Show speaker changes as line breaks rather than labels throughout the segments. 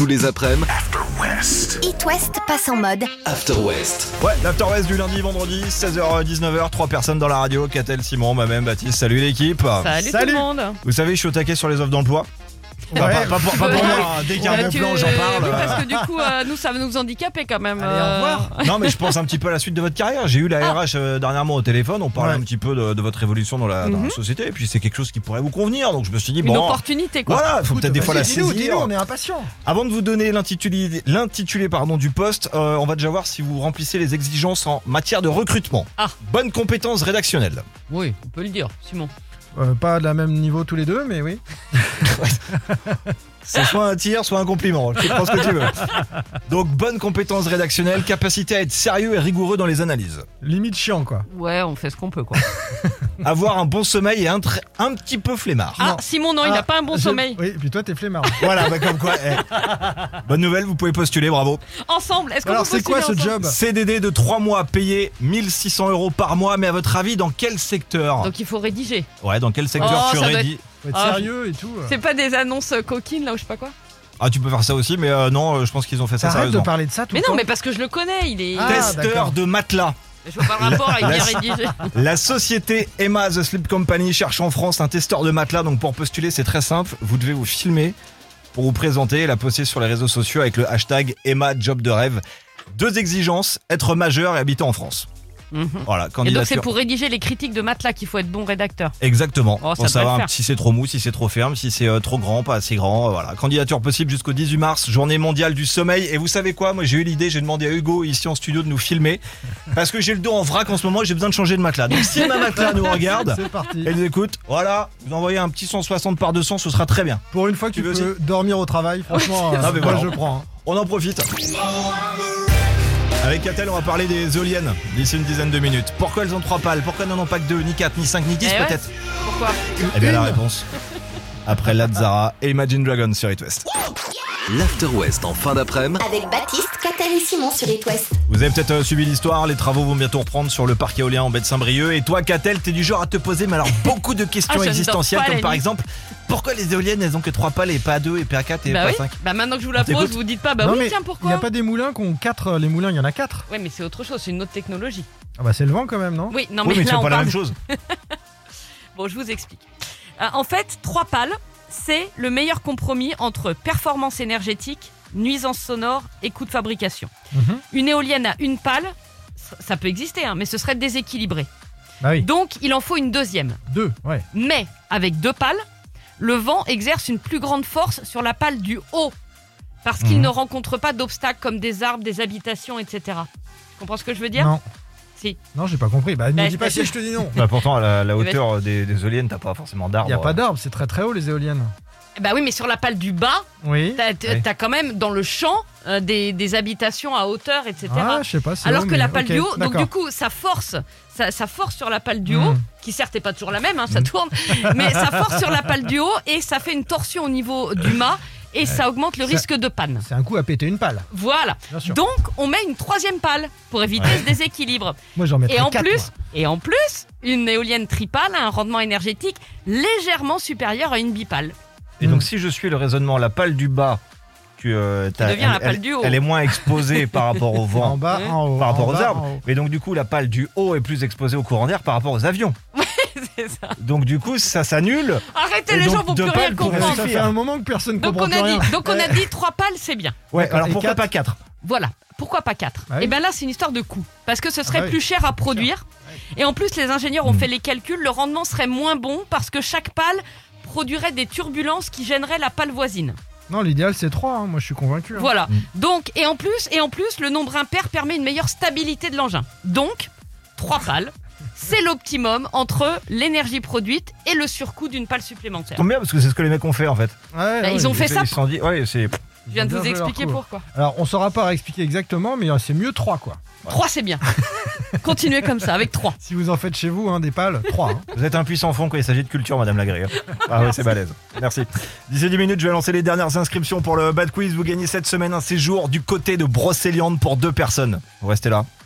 Tous les après-midi,
It West passe en mode
After West.
Ouais, l'After West du lundi, vendredi, 16h-19h, 3 personnes dans la radio, Catel, Simon, moi-même, Baptiste, salut l'équipe.
Salut tout le monde.
Vous savez, je suis au taquet sur les offres d'emploi. Enfin, pas pour moi, dès qu'il y a un bon plan, j'en parle.
Oui, parce que du coup, nous, ça va nous handicaper quand même.
Allez, au revoir.
Non, mais je pense un petit peu à la suite de votre carrière. J'ai eu la RH dernièrement au téléphone, on parlait un petit peu de votre évolution dans la société, et puis c'est quelque chose qui pourrait vous convenir, donc je me suis dit,
Une opportunité quoi.
Voilà, il faut peut-être des fois la saisir.
Dis-nous, on est impatients.
Avant de vous donner l'intitulé du poste, on va déjà voir si vous remplissez les exigences en matière de recrutement. Bonnes compétences rédactionnelles.
Oui, on peut le dire, Simon.
Pas de la même niveau tous les deux, mais oui.
C'est soit un tir, soit un compliment. Tu prends ce que tu veux. Donc, bonnes compétences rédactionnelles, capacité à être sérieux et rigoureux dans les analyses.
Limite chiant, quoi.
Ouais, on fait ce qu'on peut quoi.
Avoir un bon sommeil et un petit peu flemmard.
Simon, non, il n'a pas un bon sommeil.
Oui, et puis toi, t'es flemmard.
Voilà, comme quoi. Bonne nouvelle, vous pouvez postuler, bravo.
Ensemble, est-ce qu'on
Alors,
peut
c'est quoi ce
postuler
job?
CDD de 3 mois, payé 1600 € par mois, mais à votre avis, dans quel secteur?
Donc il faut rédiger.
Ouais, dans quel secteur tu
ça doit
rédiges?
Faut être sérieux et tout.
C'est pas des annonces coquines là ou je sais pas quoi.
Ah, tu peux faire ça aussi, mais non, je pense qu'ils ont fait ça
Arrête de
sérieusement.
parler de ça tout
Mais
le
non,
temps.
mais parce que je le connais, il est.
Testeur
d'accord.
de matelas.
Je vois pas le rapport avec bien rédigé.
La société Emma The Sleep Company cherche en France un testeur de matelas. Donc pour postuler, c'est très simple. Vous devez vous filmer pour vous présenter et la poster sur les réseaux sociaux avec le hashtag Emma Job de rêve. 2 exigences, être majeur et habiter en France. Voilà,
Et donc
candidature.
c'est pour rédiger les critiques de matelas qu'il faut être bon rédacteur.
Exactement.
Oh, ça
Pour
devrait
savoir
le faire.
si c'est trop mou, si c'est trop ferme, si c'est trop grand, pas assez grand. Voilà. Candidature possible jusqu'au 18 mars, journée mondiale du sommeil. Et vous savez quoi? Moi j'ai eu l'idée, j'ai demandé à Hugo ici en studio de nous filmer. Parce que j'ai le dos en vrac en ce moment et j'ai besoin de changer de matelas. Donc si ma matelas nous regarde,
C'est parti.
elle nous écoute, voilà, vous envoyez un petit 160 par 200, ce sera très bien.
Pour une fois que
Tu
tu
veux
peux dormir au travail, franchement,
Ah, mais
moi
voilà.
je prends. Hein.
On en profite. Avec Catel, on va parler des éoliennes d'ici une dizaine de minutes. Pourquoi elles ont 3 pales? Pourquoi elles n'en ont pas que 2, ni 4, ni 5, ni 10
Eh ouais.
peut-être?
Pourquoi?
Eh bien la réponse. Après Lazara et Imagine Dragons sur It West.
L'After West en fin d'après-midi,
avec Baptiste, Catel et Simon sur It West.
Vous avez peut-être suivi l'histoire, les travaux vont bientôt reprendre sur le parc éolien en baie de Saint-Brieuc. Et toi, Catel, t'es du genre à te poser mais alors beaucoup de questions
je ne dors
existentielles,
pas la
comme par
nuit.
exemple, pourquoi les éoliennes elles ont que 3 pales et pas 2 et pas 4 et
Bah
pas
oui.
5?
Bah maintenant que je vous la
On t'écoute.
pose, vous dites pas bah
Non,
oui
mais
tiens
il
pourquoi?
n'y a pas des moulins qui ont 4. Les moulins, il y en a 4.
Ouais mais c'est autre chose, c'est une autre technologie.
Ah bah c'est le vent quand même, non?
Oui, non
Oui, mais
là
c'est
on
pas la
parle.
même chose.
Bon, je vous explique. En fait, 3 pales, c'est le meilleur compromis entre performance énergétique, nuisance sonore et coût de fabrication. Une éolienne à 1 pale, ça peut exister, hein, mais ce serait déséquilibré.
Bah oui.
Donc, il en faut une deuxième.
2, ouais.
Mais avec 2 pales, le vent exerce une plus grande force sur la pale du haut, parce qu'il ne rencontre pas d'obstacles comme des arbres, des habitations, etc. Tu comprends ce que je veux dire?
Non.
Si.
Non, j'ai pas compris. Bah, ne
Bah,
me dis pas
bah,
si je te dis non.
Bah pourtant, à la hauteur des éoliennes, t'as pas forcément d'arbres.
Il n'y a pas d'arbres, c'est très très haut les éoliennes.
Bah oui, mais sur la pale du bas,
Oui.
t'as quand même dans le champ des habitations à hauteur, etc.
Ah, je sais pas si.
Alors
haut,
que
mais
la pale
ok,
du haut, donc
d'accord.
du coup, ça force sur la pale du haut, qui certes n'est pas toujours la même, hein, ça tourne, mais ça force sur la pale du haut et ça fait une torsion au niveau du mât et ça augmente le risque de panne.
C'est un coup à péter une pale.
Voilà.
Bien sûr.
Donc, on met une 3e pale pour éviter ce déséquilibre.
Moi j'en mettrais
Et en
4,
plus, une éolienne tripale a un rendement énergétique légèrement supérieur à une bipale.
Et donc si je suis le raisonnement, la pale du bas,
devient la pale du haut.
Elle est moins exposée par rapport au vent,
En bas, en haut.
par rapport
en
aux
bas,
arbres.
en haut.
Mais donc du coup, la pale du haut est plus exposée au courant d'air par rapport aux avions.
C'est ça.
Donc du coup, ça s'annule.
Arrêtez,
Et
les
donc,
gens vont
deux
plus rien
pales pour
comprendre.
Ça fait un moment que personne ne
Donc
comprend
on
plus
a
rien.
dit, donc on a dit 3 pales, c'est bien.
Ouais,
D'accord.
alors
Et
pourquoi
quatre
pas 4?
Voilà. Pourquoi pas 4?
Ah oui.
Et bien là, c'est une histoire de coût. Parce que ce serait
Ah bah oui.
plus cher à produire. Et en plus, les ingénieurs ont fait les calculs. Le rendement serait moins bon parce que chaque pale produirait des turbulences qui gêneraient la pale voisine.
Non, l'idéal c'est 3, moi je suis convaincu. Hein.
Voilà. Donc, et en plus, le nombre impair permet une meilleure stabilité de l'engin. Donc, 3 pales, c'est l'optimum entre l'énergie produite et le surcoût d'une pale supplémentaire.
Tombe bien parce que c'est ce que les mecs ont fait en fait.
Ouais,
Ils ont fait ça.
Ils se sont dit, ouais, c'est.
Je viens de
Bien
vous
joué leur
expliquer
coup.
pourquoi.
Alors on saura pas expliquer exactement, mais c'est mieux 3 quoi.
3, c'est bien. Continuez comme ça, avec 3.
Si vous en faites chez vous, des pales, 3. Hein.
Vous êtes un puissant fond quand il s'agit de culture, Madame Lagré. Ah ouais, c'est balèze. Merci. D'ici 10 minutes, je vais lancer les dernières inscriptions pour le Bad Quiz. Vous gagnez cette semaine un séjour du côté de Brocéliande pour 2 personnes. Vous restez là.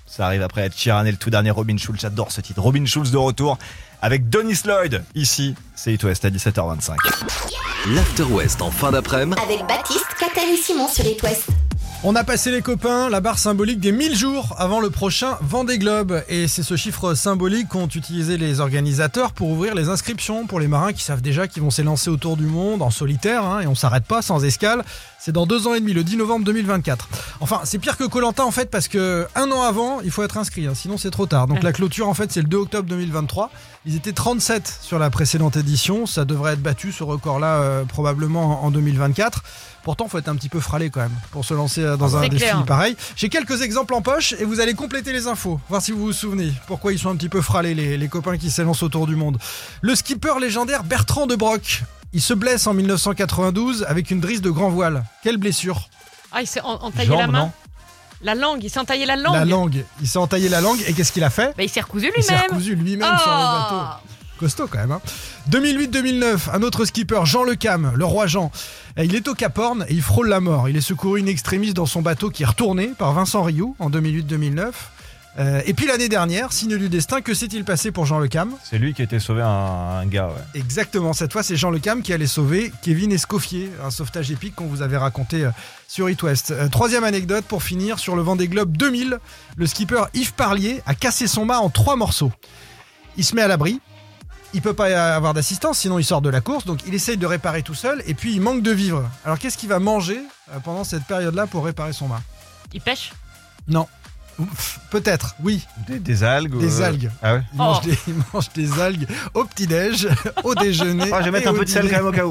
Ça arrive après Ed Sheeran et le tout dernier Robin Schulz. J'adore ce titre. Robin Schulz de retour avec Donis Lloyd. Ici, c'est It West à 17h25.
L'After West en fin d'après-midi.
Avec Baptiste, Catel et Simon sur It West.
On a passé les copains, la barre symbolique des 1000 jours avant le prochain Vendée Globe. Et c'est ce chiffre symbolique qu'ont utilisé les organisateurs pour ouvrir les inscriptions pour les marins qui savent déjà qu'ils vont s'élancer autour du monde en solitaire. Et on s'arrête pas, sans escale. C'est dans 2 ans et demi, le 10 novembre 2024. Enfin, c'est pire que Koh-Lanta en fait, parce que 1 an avant, il faut être inscrit, sinon c'est trop tard. Donc la clôture en fait, c'est le 2 octobre 2023. Ils étaient 37 sur la précédente édition. Ça devrait être battu, ce record-là, probablement en 2024. Pourtant, il faut être un petit peu fralé quand même pour se lancer dans un défi pareil. J'ai quelques exemples en poche et vous allez compléter les infos. Voir si vous vous souvenez pourquoi ils sont un petit peu fralés, les copains qui s'élancent autour du monde. Le skipper légendaire Bertrand de Broc. Il se blesse en 1992 avec une drisse de grand voile. Quelle blessure?
Ah, il s'est entaillé la main.
Non.
La langue, il s'est entaillé la langue.
La langue. Il s'est entaillé la langue et qu'est-ce qu'il a fait?
Il s'est recousu
Il s'est
lui-même.
recousu lui-même sur le bateau. Costaud quand même. 2008-2009, un autre skipper, Jean Le Cam, le roi Jean. Il est au Cap Horn et il frôle la mort. Il est secouru in extremis dans son bateau qui est retourné par Vincent Rioux en 2008-2009. Et puis l'année dernière, signe du destin, que s'est-il passé pour Jean Le Cam?
C'est lui qui a été sauvé un gars, ouais.
Exactement, cette fois c'est Jean Le Cam qui allait sauver Kevin Escoffier, un sauvetage épique qu'on vous avait raconté sur It West. Troisième anecdote pour finir, sur le Vendée Globe 2000, le skipper Yves Parlier a cassé son mât en 3 morceaux. Il se met à l'abri. Il peut pas avoir d'assistance, sinon il sort de la course, donc il essaye de réparer tout seul, et puis il manque de vivre. Alors qu'est-ce qu'il va manger pendant cette période-là pour réparer son mât?
Il pêche?
Non. Peut-être, oui.
Des algues.
Des algues.
Ah ouais.
Il mange des algues au petit-déj, au déjeuner.
Je vais mettre un peu de sel quand même au cas où.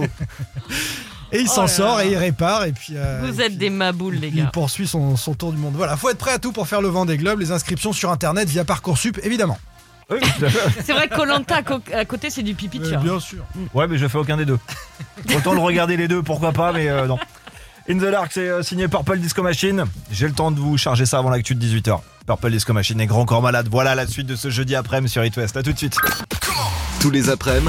Et il s'en sort et il répare. Et puis,
vous êtes des maboules, les gars.
Il poursuit son tour du monde. Voilà, faut être prêt à tout pour faire le Vendée Globe. Les inscriptions sur internet via Parcoursup, évidemment.
Oui,
c'est vrai que Koh-Lanta à côté, c'est du pipi de chat.
Bien sûr.
Ouais, mais je fais aucun des deux. Autant le regarder les deux, pourquoi pas, mais non. In the Dark, c'est signé Purple Disco Machine. J'ai le temps de vous charger ça avant l'actu de 18h. Purple Disco Machine et Grand Corps Malade. Voilà la suite de ce jeudi après-midi sur It West. A tout de suite.
Tous les après-midi.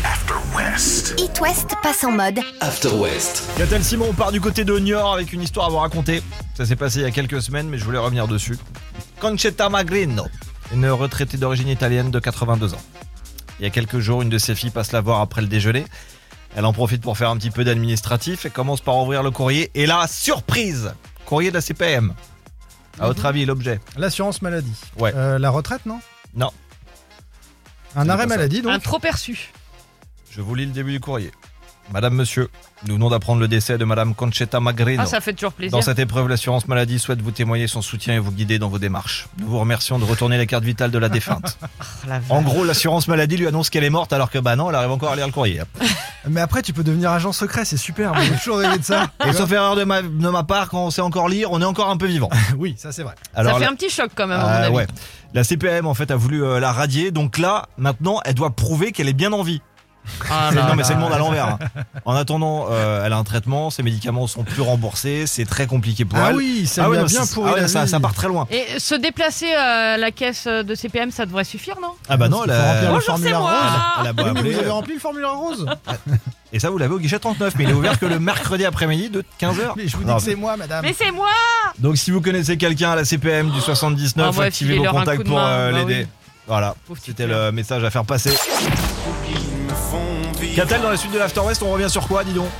It West passe en mode
After West.
Catel Simon, on part du côté de Niort avec une histoire à vous raconter. Ça s'est passé il y a quelques semaines, mais je voulais revenir dessus. Concetta Magrino, une retraitée d'origine italienne de 82 ans. Il y a quelques jours, une de ses filles passe la voir après le déjeuner. Elle en profite pour faire un petit peu d'administratif et commence par ouvrir le courrier. Et là, surprise! Courrier de la CPM. À votre avis, l'objet?
L'assurance maladie.
Ouais.
La retraite, non?
Non.
Un arrêt maladie, donc?
Un trop perçu.
Je vous lis le début du courrier. Madame, monsieur, nous venons d'apprendre le décès de Madame Concetta Magrino.
Ah, ça fait toujours plaisir.
Dans cette épreuve, l'assurance maladie souhaite vous témoigner son soutien et vous guider dans vos démarches. Nous vous remercions de retourner les cartes vitales de la défunte. En gros, l'assurance maladie lui annonce qu'elle est morte alors que non, elle arrive encore à lire le courrier.
Mais après, tu peux devenir agent secret, c'est super. Moi, j'ai toujours rêvé de ça.
Et sauf erreur de ma part, quand on sait encore lire, on est encore un peu vivant.
Oui, ça c'est vrai.
Alors,
ça fait un petit choc quand même, à mon avis.
Ouais. La CPM en fait a voulu la radier, donc là, maintenant, elle doit prouver qu'elle est bien en vie. Non mais c'est le monde à l'envers. Hein. En attendant, elle a un traitement, ses médicaments sont plus remboursés, c'est très compliqué pour elle.
Ah oui, ça lui a bien pourri.
Ça part très loin.
Et se déplacer à la caisse de CPM, ça devrait suffire, non?
Ah bah non, elle a...
Bonjour, c'est moi.
Elle a beau
Oui, mais
appeler,
vous avez rempli le formulaire rose.
Et ça, vous l'avez au guichet 39, mais il est ouvert que le mercredi après-midi de 15h.
Mais je vous dis que c'est moi, madame.
Mais c'est moi.
Donc si vous connaissez quelqu'un à la CPM du 79, activez vos contacts pour l'aider. Oui. Voilà, c'était le message à faire passer. Catel, dans la suite de l'After West, on revient sur quoi, dis donc?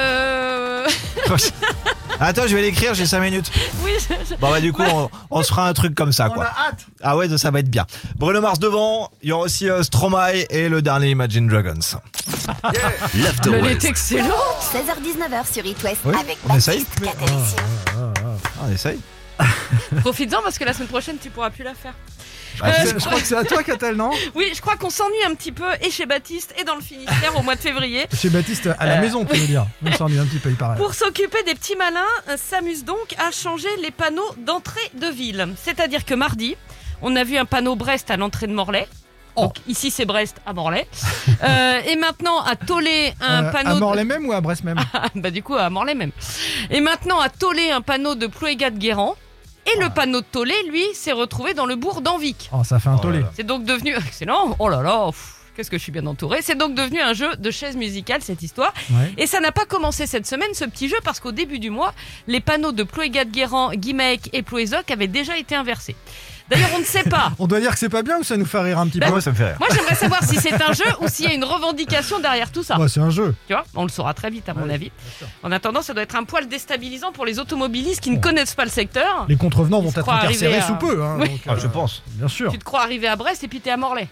Attends, je vais l'écrire, j'ai 5 minutes.
Oui,
Bon bah du coup, on se fera un truc comme ça, quoi.
On a hâte.
Ah ouais, ça va être bien. Bruno Mars devant, il y aura aussi Stromae et le dernier Imagine Dragons.
L'After
elle
West.
est excellente.
16h-19h sur It West
Oui,
avec
on essaye.
Baptiste, Catel et Simon.
On essaye.
Profites-en parce que la semaine prochaine, tu pourras plus la faire.
Je crois que c'est à toi, Catel, non?
Oui, je crois qu'on s'ennuie un petit peu, et chez Baptiste, et dans le Finistère au mois de février.
Chez Baptiste, à la maison, tu veux dire. On s'ennuie un petit peu, il paraît.
Pour s'occuper des petits malins, s'amuse donc à changer les panneaux d'entrée de ville. C'est-à-dire que mardi, on a vu un panneau Brest à l'entrée de Morlaix. Donc ici c'est Brest à Morlaix. Et maintenant à Tollet un panneau.
À Morlaix même ou à Brest même?
Bah du coup à Morlaix même. Et maintenant à Tollet un panneau de Plouégat-Guérand. Et le panneau de Tollet, lui, s'est retrouvé dans le bourg d'Anvic.
Oh, ça fait un tollé.
C'est donc devenu... Excellent. Oh là là, qu'est-ce que je suis bien entouré. C'est donc devenu un jeu de chaises musicales, cette histoire.
Ouais.
Et ça n'a pas commencé cette semaine, ce petit jeu, parce qu'au début du mois, les panneaux de Plouégat-Guérand, Guimec et Plouézoc avaient déjà été inversés. D'ailleurs, on ne sait pas.
On doit dire que c'est pas bien ou ça nous fait rire un petit peu?
Ah ouais, ça me fait rire.
Moi, j'aimerais savoir si c'est un jeu ou s'il y a une revendication derrière tout ça.
Ouais, c'est un jeu.
Tu vois, on le saura très vite à mon avis.
sûr.
En attendant, ça doit être un poil déstabilisant pour les automobilistes qui ne connaissent pas le secteur.
Les contrevenants vont
Ils se
être
croient
incarcérés
arriver à-
sous peu. Hein,
Oui.
donc,
Je pense.
Bien sûr.
Tu te crois arriver à Brest et puis t'es à Morlaix.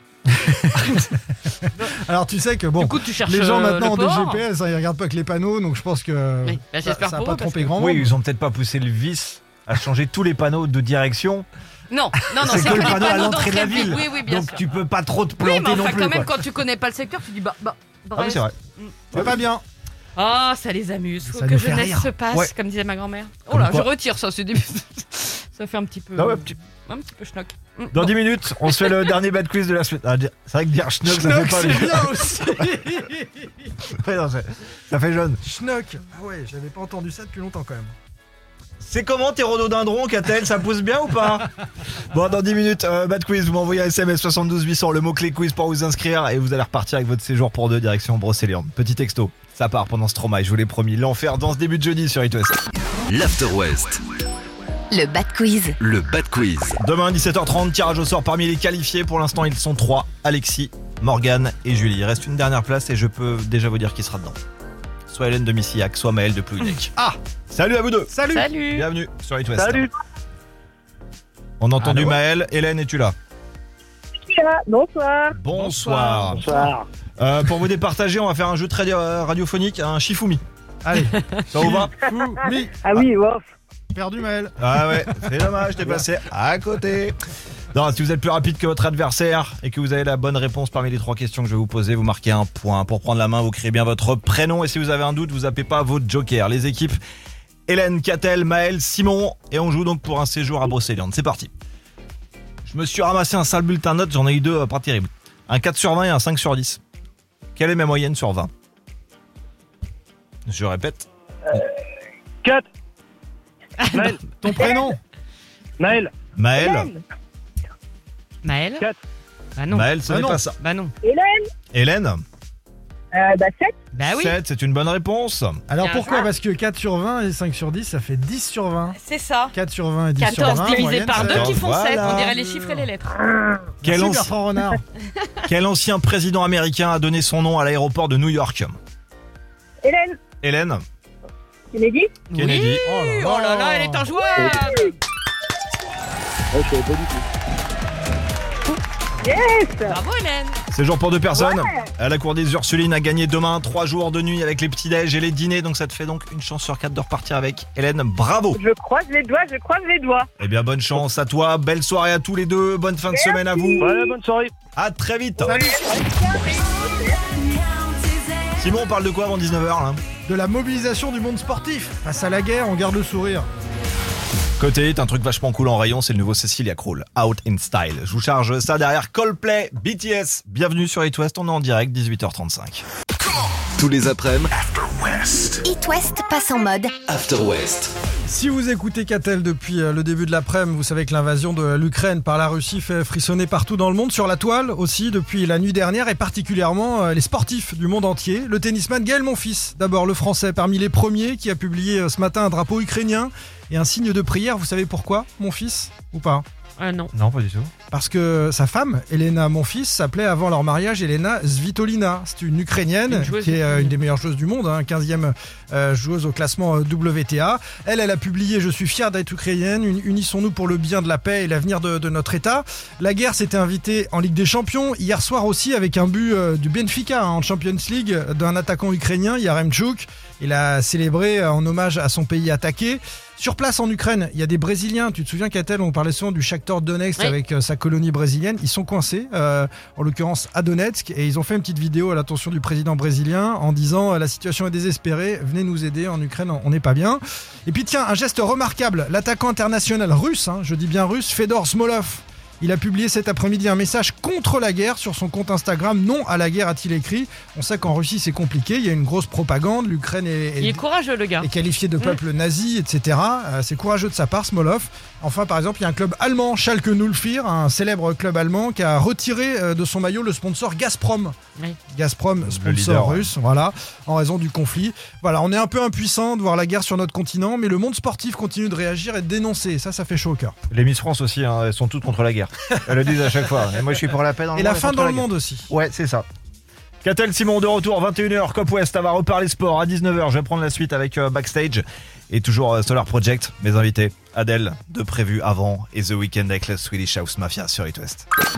Alors tu sais que bon,
Du coup, tu cherches
les gens maintenant
le
ont des
port.
GPS, ils regardent pas que les panneaux, donc je pense que
Oui, bah,
ça
j'espère
ça a
pour
pas
eux, parce
trompé
que-
grand
Oui,
monde.
ils ont peut-être pas poussé le vice à changer tous les panneaux de direction.
Non,
C'est que le
les
panneau à
panneaux
l'entrée de la
d'entrée
ville.
Oui, oui, bien
Donc
sûr.
tu peux pas trop te
Oui,
planter
mais
non
enfin,
plus.
quand même,
quoi.
quand tu connais pas le secteur, tu dis bah
Ah oui,
Brest.
c'est vrai.
C'est pas bien.
Ah, ça les amuse. Faut
Ça
que
nous fait
jeunesse
rire.
se passe,
Ouais.
comme disait ma grand-mère. Oh
Comme
là,
quoi.
je retire ça, c'est début. Ça fait un petit peu.
Ah ouais,
un petit peu schnock.
Dans 10 minutes, on se fait le dernier bad quiz de la semaine. Ah, c'est vrai que dire schnock, ça
Schnock,
fait pas
c'est bien aussi.
Ouais, non, ça fait jeune.
Schnock. Ah ouais, j'avais pas entendu ça depuis longtemps quand même.
C'est comment tes rhododendrons, Catel? Ça pousse bien ou pas? Bon, dans 10 minutes, bad quiz, vous m'envoyez un SMS 72 800, le mot-clé quiz pour vous inscrire et vous allez repartir avec votre séjour pour 2 direction Brocéliande. Petit texto, ça part pendant Stromae, je vous l'ai promis. L'enfer dans ce début de jeudi sur It West.
l'After West,
Le Bad Quiz.
le bad quiz.
Demain, 17h30, tirage au sort parmi les qualifiés. Pour l'instant, ils sont 3, Alexis, Morgane et Julie. Il reste une dernière place et je peux déjà vous dire qui sera dedans. Soit Hélène de Missillac, soit Maël de Ploudec. Ah! Salut à vous deux!
Salut.
Salut.
Bienvenue sur It West.
Salut.
On a entendu
Allô.
Maël. Hélène, es-tu là?
Bonsoir.
Bonsoir.
Bonsoir.
Pour vous départager, on va faire un jeu très radiophonique, un Shifumi.
Allez.
Ça vous va?
Foumi.
Ah oui, wow.
Perdu Maël.
Ah ouais, c'est dommage, t'es passé à côté. Non, si vous êtes plus rapide que votre adversaire et que vous avez la bonne réponse parmi les 3 questions que je vais vous poser, vous marquez un point. Pour prendre la main, vous créez bien votre prénom et si vous avez un doute, vous zappez pas votre joker. Les équipes Hélène, Catel, Maël, Simon et on joue donc pour un séjour à Brocéliande. C'est parti. Je me suis ramassé un sale bulletin de notes, j'en ai eu 2 pas terribles. Un 4 sur 20 et un 5 sur 10. Quelle est ma moyenne sur 20? Je répète.
4. Maël.
Ton prénom?
Maël.
Maël.
Maël.
4.
Bah non.
Maël, ce
Ah
n'est
non.
pas ça.
Bah non.
Hélène.
7.
Bah oui.
7, c'est une bonne réponse.
Alors
Bien
pourquoi?
joué.
Parce que 4 sur 20 et 5 sur 10, ça fait 10 sur 20.
C'est ça.
4 sur 20 et 10 sur 20.
14 divisé
moyenne,
par
ça
2
fait-
qui font 7.
Voilà.
On dirait les chiffres et les lettres.
Quel,
Merci
anci-
Bertrand Renard.
quel ancien président américain a donné son nom à l'aéroport de New York?
Hélène.
Hélène.
Kennedy.
Kennedy.
Oui.
Oh là
Oh là
là.
là, elle est injouable.
Je savais pas du tout. Yes.
Bravo Hélène.
Séjour pour 2 personnes.
Ouais.
À la cour des Ursulines a gagné demain 3 jours de nuit avec les petits-déj et les dîners. Donc ça te fait donc une chance sur 4 de repartir avec. Hélène, bravo.
Je croise les doigts.
Eh bien, bonne chance à toi. Belle soirée à tous les deux. Bonne fin de semaine à vous.
Voilà, bonne soirée.
À très vite.
Salut.
Simon, on parle de quoi avant 19h là?
De la mobilisation du monde sportif. Face à la guerre, on garde le sourire.
Côté hit, un truc vachement cool en rayon, c'est le nouveau Cecilia Krull, Out in Style. Je vous charge ça derrière Coldplay, BTS. Bienvenue sur It West, on est en direct, 18h35.
Tous les après-midi,
It West passe en mode
After West.
Si vous écoutez Catel depuis le début de l'après-midi, vous savez que l'invasion de l'Ukraine par la Russie fait frissonner partout dans le monde, sur la toile aussi depuis la nuit dernière et particulièrement les sportifs du monde entier. Le tennisman Gaël Monfils, d'abord le français parmi les premiers qui a publié ce matin un drapeau ukrainien et un signe de prière. Vous savez pourquoi, mon fils, ou pas?
Non.
Non, pas du tout.
Parce que sa femme, Elena Monfils, s'appelait avant leur mariage Elena Svitolina. C'est une Ukrainienne
Une joueuse
qui est
ukrainienne.
une des meilleures joueuses du monde, 15e joueuse au classement WTA. Elle a publié « Je suis fière d'être ukrainienne, unissons-nous pour le bien de la paix et l'avenir de notre État ». La guerre s'était invitée en Ligue des Champions, hier soir aussi avec un but du Benfica en Champions League d'un attaquant ukrainien, Yaremchuk. Il a célébré en hommage à son pays attaqué. Sur place en Ukraine, il y a des Brésiliens. Tu te souviens, Catel, on parlait souvent du Shakhtar Donetsk
Oui.
avec sa colonie brésilienne. Ils sont coincés, en l'occurrence à Donetsk, et ils ont fait une petite vidéo à l'attention du président brésilien en disant la situation est désespérée, venez nous aider en Ukraine, on n'est pas bien. Et puis tiens, un geste remarquable, l'attaquant international russe, je dis bien russe, Fedor Smolov. Il a publié cet après-midi un message contre la guerre sur son compte Instagram. Non à la guerre, a-t-il écrit. On sait qu'en Russie c'est compliqué, il y a une grosse propagande, l'Ukraine
Il est courageux le gars.
est qualifiée de peuple nazi, etc. C'est courageux de sa part, Smolov. Enfin, par exemple, il y a un club allemand, Schalke 04, un célèbre club allemand qui a retiré de son maillot le sponsor Gazprom.
Oui.
Gazprom, sponsor
leader,
russe, voilà, en raison du conflit. Voilà, on est un peu impuissant de voir la guerre sur notre continent, mais le monde sportif continue de réagir et de dénoncer. Ça fait chaud au cœur.
Les Miss France aussi, hein, elles sont toutes contre la guerre. Elles le disent à chaque fois. Et moi, je suis pour la paix dans le
Et
monde.
la fin
contre
dans
la
le
guerre.
monde aussi.
Ouais, c'est ça. Catel Simon de retour, 21h, Cop West, ça va reparler sport à 19h. Je vais prendre la suite avec Backstage et toujours Solar Project. Mes invités, Adèle, de prévu avant et The Weeknd avec la Swedish House Mafia sur It West.